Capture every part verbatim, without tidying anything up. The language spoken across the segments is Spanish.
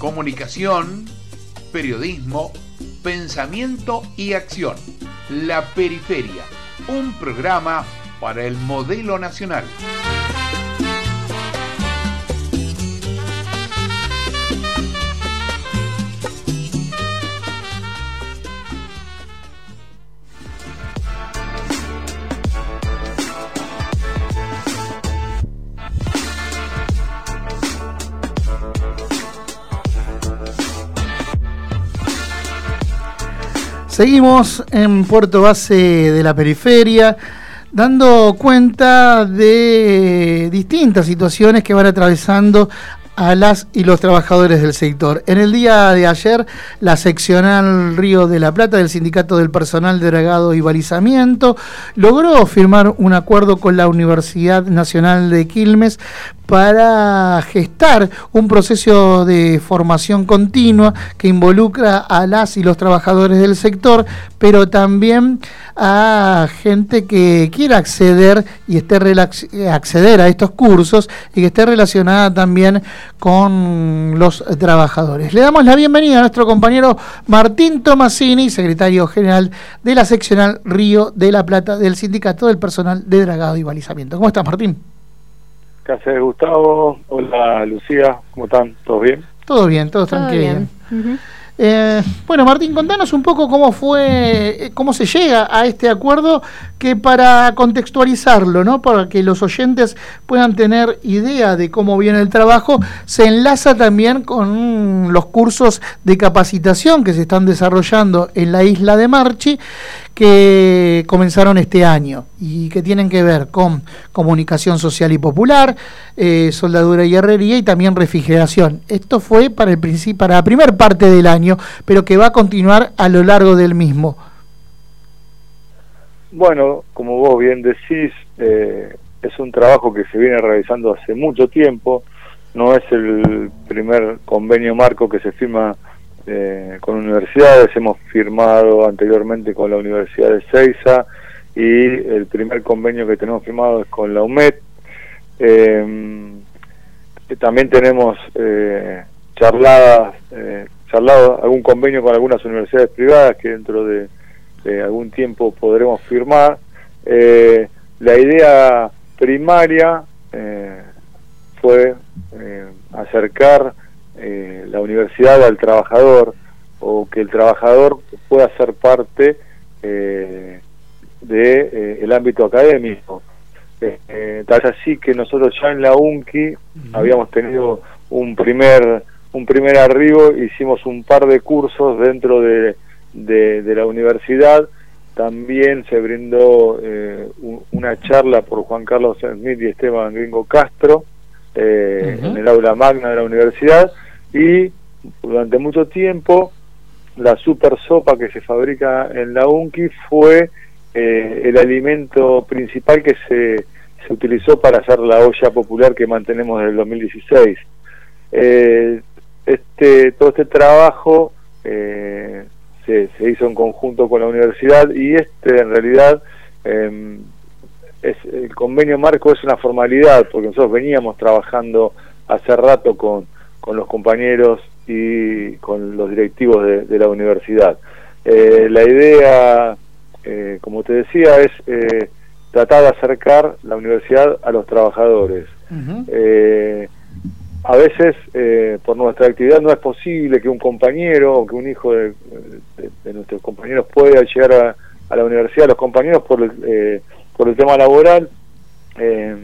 Comunicación, periodismo, pensamiento y acción. La Periferia, un programa para el modelo nacional. Seguimos en Puerto Base de la Periferia, dando cuenta de distintas situaciones que van atravesando a las y los trabajadores del sector. En el día de ayer, la seccional Río de la Plata del Sindicato del Personal de Dragado y Balizamiento logró firmar un acuerdo con la Universidad Nacional de Quilmes para gestar un proceso de formación continua que involucra a las y los trabajadores del sector, pero también a gente que quiera acceder y esté relax- acceder a estos cursos y que esté relacionada también con los trabajadores. Le damos la bienvenida a nuestro compañero Martín Tomasini, secretario general de la seccional Río de la Plata del Sindicato del Personal de Dragado y Balizamiento. ¿Cómo estás, Martín? ¿Qué haces, Gustavo? Hola, Lucía, ¿cómo están? ¿Todo bien? Todo bien, todo, todo tranquilo. Bien. Uh-huh. Eh, bueno, Martín, contanos un poco cómo fue, cómo se llega a este acuerdo, que para contextualizarlo, ¿no? Para que los oyentes puedan tener idea de cómo viene el trabajo, se enlaza también con los cursos de capacitación que se están desarrollando en la isla de Marchi, que comenzaron este año y que tienen que ver con comunicación social y popular, eh, soldadura y herrería y también refrigeración. Esto fue para el principio, para la primera parte del año, pero que va a continuar a lo largo del mismo. Bueno, como vos bien decís, eh, es un trabajo que se viene realizando hace mucho tiempo. No es el primer convenio marco que se firma Eh, con universidades. Hemos firmado anteriormente con la Universidad de Ezeiza y el primer convenio que tenemos firmado es con la U M E D. Eh, también tenemos eh, charladas, eh, charlado algún convenio con algunas universidades privadas que dentro de, de algún tiempo podremos firmar. Eh, la idea primaria eh, fue eh, acercar Eh, la universidad al trabajador, o que el trabajador pueda ser parte eh, de eh, el ámbito académico. Eh, eh, tal es así que nosotros ya en la UNCI uh-huh. habíamos tenido un primer un primer arribo, hicimos un par de cursos dentro de, de, de la universidad. También se brindó eh, un, una charla por Juan Carlos Smith y Esteban Gringo Castro eh, uh-huh. en el aula magna de la universidad. Y durante mucho tiempo la super sopa que se fabrica en la UNCI fue eh, el alimento principal que se, se utilizó para hacer la olla popular que mantenemos desde el dos mil dieciséis. Eh, este todo este trabajo eh, se, se hizo en conjunto con la universidad, y este en realidad eh, es, el convenio marco es una formalidad, porque nosotros veníamos trabajando hace rato con con los compañeros y con los directivos de, de la universidad. Eh, la idea, eh, como te decía, es eh, tratar de acercar la universidad a los trabajadores. Uh-huh. Eh, a veces, eh, por nuestra actividad, no es posible que un compañero o que un hijo de, de, de nuestros compañeros pueda llegar a, a la universidad. Los compañeros, por el, eh, por el tema laboral, eh,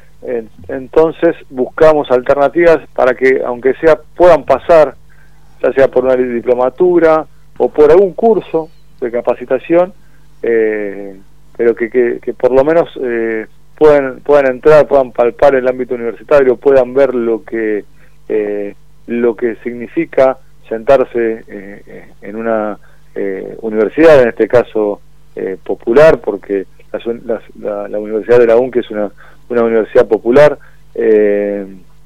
entonces buscamos alternativas para que, aunque sea, puedan pasar, ya sea por una diplomatura o por algún curso de capacitación, eh, pero que, que, que por lo menos eh, puedan, puedan entrar, puedan palpar el ámbito universitario, puedan ver lo que eh, lo que significa sentarse eh, en una eh, universidad, en este caso eh, popular, porque la, la, la Universidad de la UNCI es una una universidad popular eh,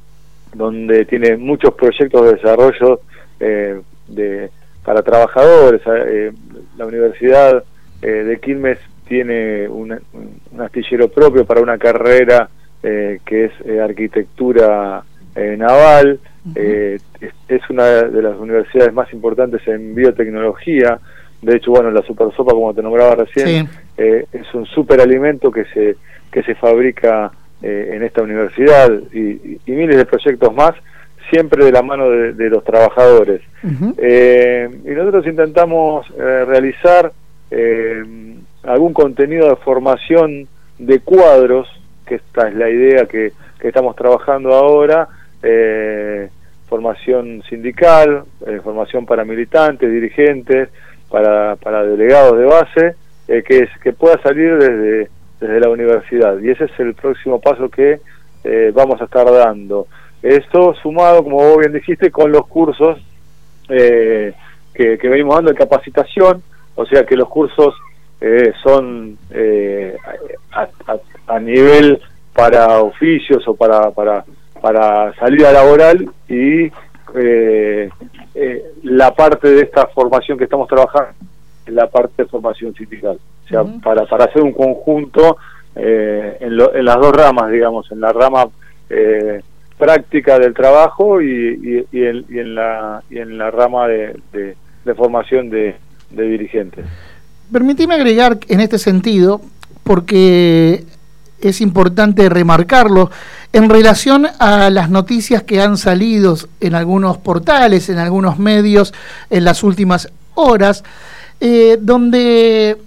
donde tiene muchos proyectos de desarrollo eh, de, para trabajadores. Eh, la Universidad eh, de Quilmes tiene una, un astillero propio para una carrera eh, que es eh, arquitectura eh, naval. Uh-huh. eh, es, es una de las universidades más importantes en biotecnología. De hecho, bueno, la supersopa, como te nombraba recién, sí. eh, es un superalimento que se que se fabrica eh, en esta universidad y, y, y miles de proyectos más, siempre de la mano de, de los trabajadores. Uh-huh. eh, y nosotros intentamos eh, realizar eh, algún contenido de formación de cuadros, que esta es la idea que, que estamos trabajando ahora, eh, formación sindical, eh, formación para militantes, dirigentes, para, para delegados de base, eh, que, es, que pueda salir desde, desde la universidad. Y ese es el próximo paso que eh, vamos a estar dando. Esto sumado, como vos bien dijiste, con los cursos eh, que, que venimos dando de capacitación, o sea que los cursos eh, son eh, a, a, a nivel para oficios o para, para, para salida laboral y eh, eh, la parte de esta formación que estamos trabajando es la parte de formación sindical, o sea, uh-huh. para, para hacer un conjunto eh, en, lo, en las dos ramas, digamos, en la rama eh, práctica del trabajo y, y, y, en, y, en, la, y en la rama de, de, de formación de, de dirigentes. Permitime agregar en este sentido, porque es importante remarcarlo, en relación a las noticias que han salido en algunos portales, en algunos medios en las últimas horas, eh, donde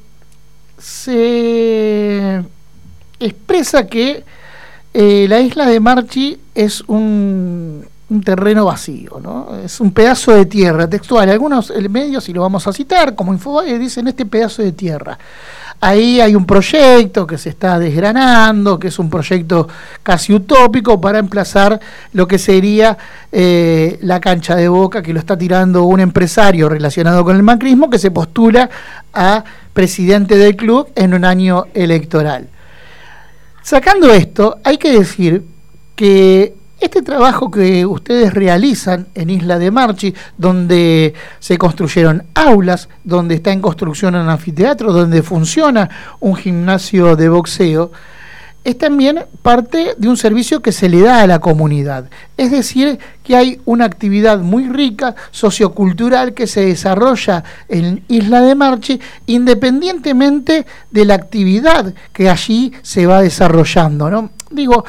se expresa que eh, la isla de Marchi es un, un terreno vacío, ¿no? Es un pedazo de tierra textual. Algunos medios, y lo vamos a citar, como Infobae, dicen este pedazo de tierra. Ahí hay un proyecto que se está desgranando, que es un proyecto casi utópico para emplazar lo que sería eh, la cancha de Boca, que lo está tirando un empresario relacionado con el macrismo que se postula a presidente del club en un año electoral. Sacando esto, hay que decir que este trabajo que ustedes realizan en Isla de Marchi, donde se construyeron aulas, donde está en construcción un anfiteatro, donde funciona un gimnasio de boxeo, es también parte de un servicio que se le da a la comunidad. Es decir, que hay una actividad muy rica, sociocultural, que se desarrolla en Isla de Marchi, independientemente de la actividad que allí se va desarrollando, ¿no? Digo,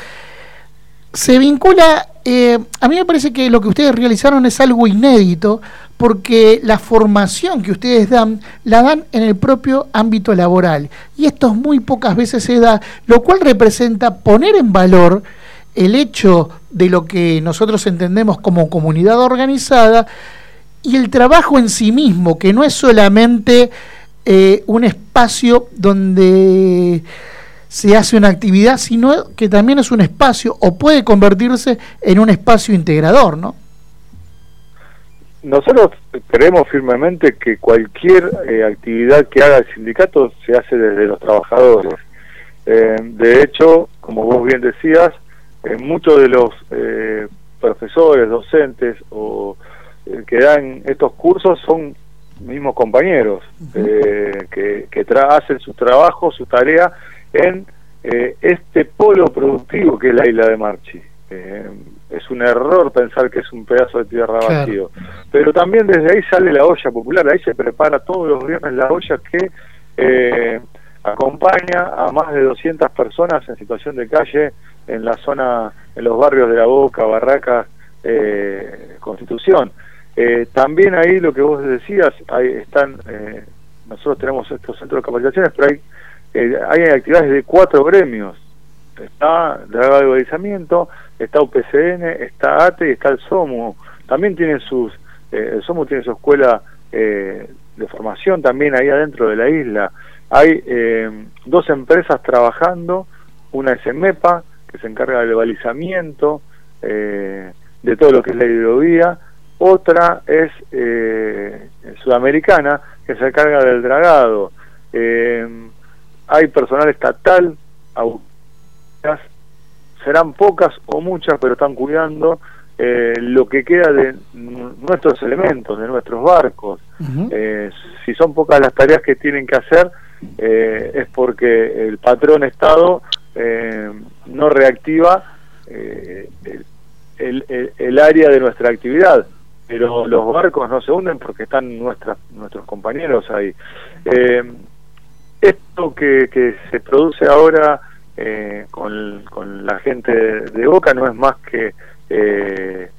se vincula, eh, a mí me parece que lo que ustedes realizaron es algo inédito, porque la formación que ustedes dan, la dan en el propio ámbito laboral, y esto muy pocas veces se da, lo cual representa poner en valor el hecho de lo que nosotros entendemos como comunidad organizada, y el trabajo en sí mismo, que no es solamente eh, un espacio donde se hace una actividad, sino que también es un espacio, o puede convertirse en un espacio integrador, ¿no? Nosotros creemos firmemente que cualquier eh, actividad que haga el sindicato se hace desde los trabajadores. Eh, de hecho, como vos bien decías, eh, muchos de los eh, profesores, docentes o eh, que dan estos cursos son mismos compañeros eh, que, que tra- hacen su trabajo, su tarea en eh, este polo productivo que es la Isla de Marchi. Eh, es un error pensar que es un pedazo de tierra claro. vacío, pero también desde ahí sale la olla popular, ahí se prepara todos los viernes la olla que eh, acompaña a más de doscientas personas en situación de calle en la zona, en los barrios de La Boca, Barracas, eh, Constitución. Eh, también ahí lo que vos decías, ahí están, eh, nosotros tenemos estos centros de capacitaciones, pero hay Eh, hay actividades de cuatro gremios. Está Dragado de Balizamiento, está U P C N, está A T E y está el SOMU. También tienen sus, eh, el SOMU tiene su escuela eh, de formación también ahí adentro de la isla. Hay eh, dos empresas trabajando, una es EMEPA, que se encarga del balizamiento, eh, de todo lo que es la hidrovía. Otra es eh, Sudamericana, que se encarga del dragado. Eh, Hay personal estatal, serán pocas o muchas, pero están cuidando eh, lo que queda de nuestros elementos, de nuestros barcos. Uh-huh. Eh, si son pocas las tareas que tienen que hacer, eh, es porque el patrón Estado eh, no reactiva eh, el, el, el área de nuestra actividad, pero los barcos no se hunden porque están nuestras, nuestros compañeros ahí. Eh, esto que, que se produce ahora eh, con, con la gente de, de Boca no es más que eh,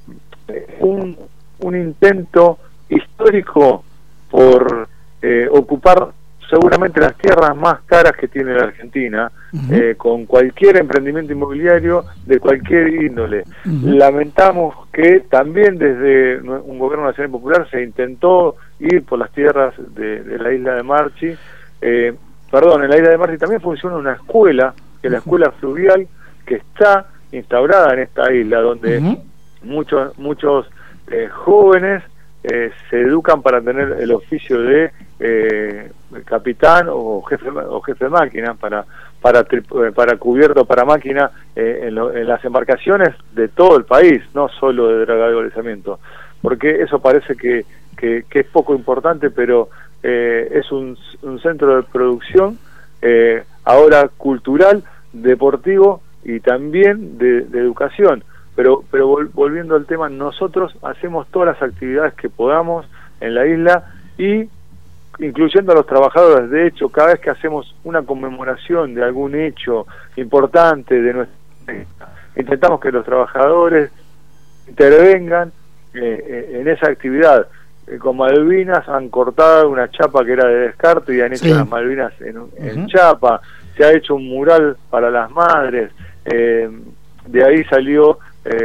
un, un intento histórico por eh, ocupar seguramente las tierras más caras que tiene la Argentina, uh-huh. eh, con cualquier emprendimiento inmobiliario de cualquier índole. Uh-huh. Lamentamos que también desde un gobierno nacional popular se intentó ir por las tierras de, de la isla de Marchi. Eh, perdón, en la isla de Marchi también funciona una escuela, que es la escuela fluvial, que está instaurada en esta isla, donde uh-huh. muchos muchos eh, jóvenes eh, se educan para tener el oficio de eh, capitán o jefe o jefe de máquina, para para para cubierto para máquina eh, en, lo, en las embarcaciones de todo el país, no solo de dragado y balizamiento, porque eso parece que, que, que es poco importante, pero eh, es un, un centro de producción eh, ahora cultural, deportivo y también de, de educación. Pero, pero vol, volviendo al tema, nosotros hacemos todas las actividades que podamos en la isla, y incluyendo a los trabajadores. De hecho, cada vez que hacemos una conmemoración de algún hecho importante de nuestra, intentamos que los trabajadores intervengan eh, en esa actividad. Eh, con Malvinas han cortado una chapa que era de descarte y han hecho sí. las Malvinas en, en uh-huh. chapa. Se ha hecho un mural para las madres. Eh, de ahí salió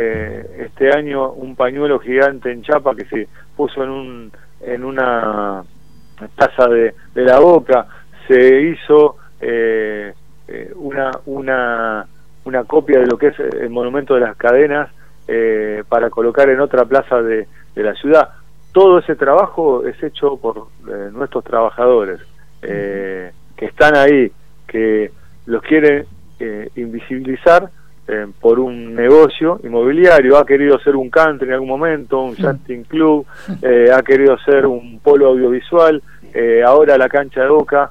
eh, este año un pañuelo gigante en chapa que se puso en un en una taza de, de la Boca. Se hizo eh, eh, una una una copia de lo que es el monumento de las cadenas eh, para colocar en otra plaza de, de la ciudad. Todo ese trabajo es hecho por eh, nuestros trabajadores eh, que están ahí, que los quieren eh, invisibilizar eh, por un negocio inmobiliario. Ha querido ser un country en algún momento, un yachting club, eh, ha querido ser un polo audiovisual, eh, ahora la cancha de Boca.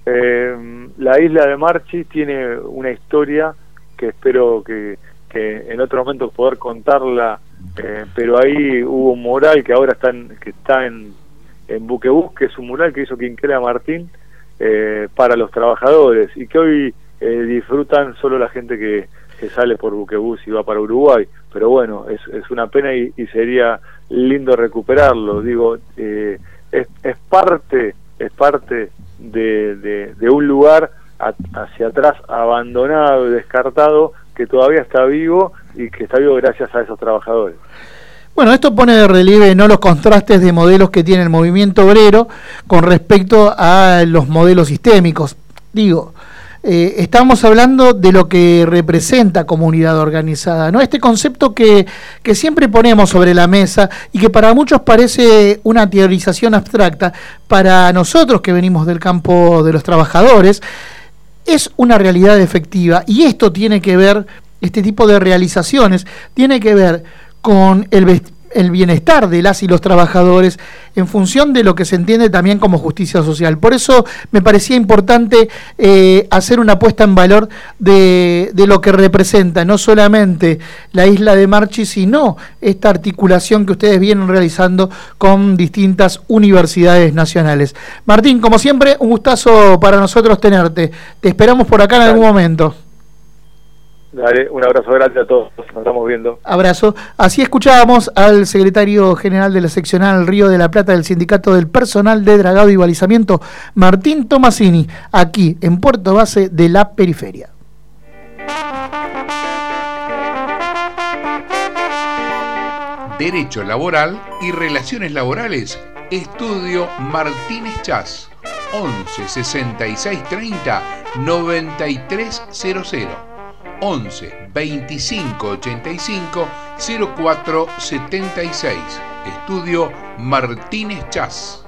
Eh, la isla de Marchi tiene una historia que espero que, que en otro momento poder contarla, eh, pero ahí hubo un mural que ahora está en, que está en, en Buquebus, que es un mural que hizo Quinquela Martín eh, para los trabajadores, y que hoy eh, disfrutan solo la gente que, que sale por Buquebus y va para Uruguay. Pero bueno, es, es una pena y, y sería lindo recuperarlo. Digo, eh, es, es parte es parte de, de, de un lugar a, hacia atrás abandonado y descartado, que todavía está vivo y que está vivo gracias a esos trabajadores. Bueno, esto pone de relieve no los contrastes de modelos que tiene el movimiento obrero con respecto a los modelos sistémicos. Digo, eh, estamos hablando de lo que representa comunidad organizada, ¿no? Este concepto que, que siempre ponemos sobre la mesa y que para muchos parece una teorización abstracta, para nosotros que venimos del campo de los trabajadores, es una realidad efectiva, y esto tiene que ver, este tipo de realizaciones, tiene que ver con el, el bienestar de las y los trabajadores en función de lo que se entiende también como justicia social. Por eso me parecía importante eh, hacer una puesta en valor de, de lo que representa no solamente la isla de Marchi, sino esta articulación que ustedes vienen realizando con distintas universidades nacionales. Martín, como siempre, un gustazo para nosotros tenerte. Te esperamos por acá en algún momento. Dale, un abrazo grande a todos, nos estamos viendo. Abrazo. Así escuchábamos al secretario general de la seccional Río de la Plata del Sindicato del Personal de Dragado y Balizamiento, Martín Tomasini, aquí en Puerto Base de la Periferia. Derecho Laboral y Relaciones Laborales, Estudio Martínez Chas, once sesenta y seis treinta noventa y tres cero cero. once veinticinco ochenta y cinco cero cuatro setenta y seis. Estudio Martínez Chas.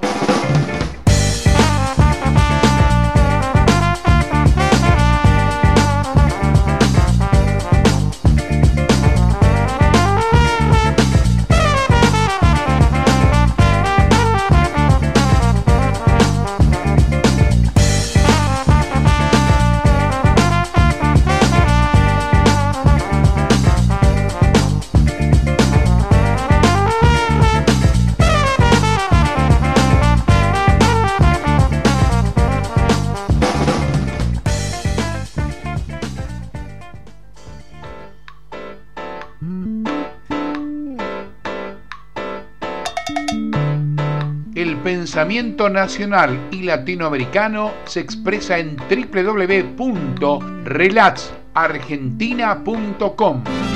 El pensamiento nacional y latinoamericano se expresa en doble u doble u doble u punto relats argentina punto com.